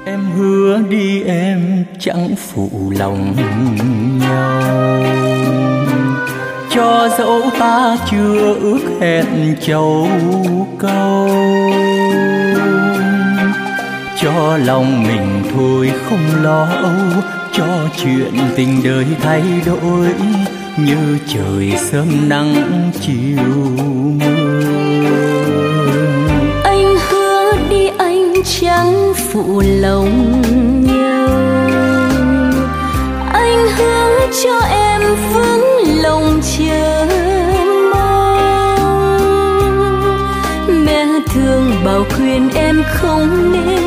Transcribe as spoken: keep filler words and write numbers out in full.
Em hứa đi em chẳng phụ lòng nhau, cho dẫu ta chưa ước hẹn châu câu, cho lòng mình thôi không lo âu, cho chuyện tình đời thay đổi như trời sớm nắng chiều mưa. Anh hứa đi anh chẳng phụ lòng nhau, anh hứa cho em vững lòng chờ mong. Mẹ thương bảo khuyên em không nên